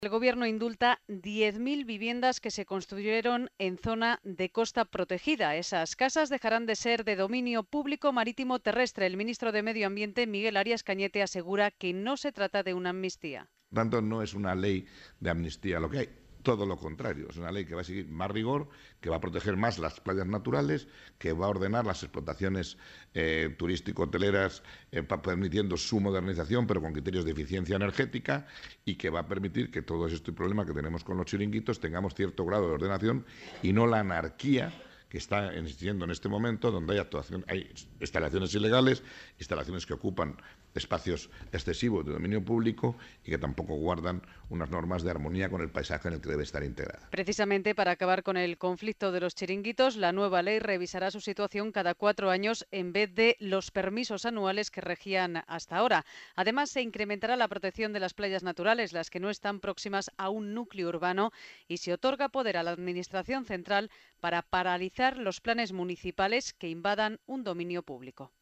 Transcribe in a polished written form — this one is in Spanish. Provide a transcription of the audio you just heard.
El Gobierno indulta 10.000 viviendas que se construyeron en zona de costa protegida. Esas casas dejarán de ser de dominio público marítimo terrestre. El ministro de Medio Ambiente, Miguel Arias Cañete, asegura que no se trata de una amnistía. Por tanto, no es una ley de amnistía lo que hay. Todo lo contrario, es una ley que va a seguir más rigor, que va a proteger más las playas naturales, que va a ordenar las explotaciones turístico-hoteleras, permitiendo su modernización, pero con criterios de eficiencia energética, y que va a permitir que todo este problema que tenemos con los chiringuitos tengamos cierto grado de ordenación y no la anarquía que está existiendo en este momento, donde hay instalaciones ilegales, instalaciones que ocupan espacios excesivos de dominio público y que tampoco guardan unas normas de armonía con el paisaje en el que debe estar integrada. Precisamente para acabar con el conflicto de los chiringuitos, la nueva ley revisará su situación cada 4 años en vez de los permisos anuales que regían hasta ahora. Además, se incrementará la protección de las playas naturales, las que no están próximas a un núcleo urbano, y se otorga poder a la Administración central para paralizar los planes municipales que invadan un dominio público.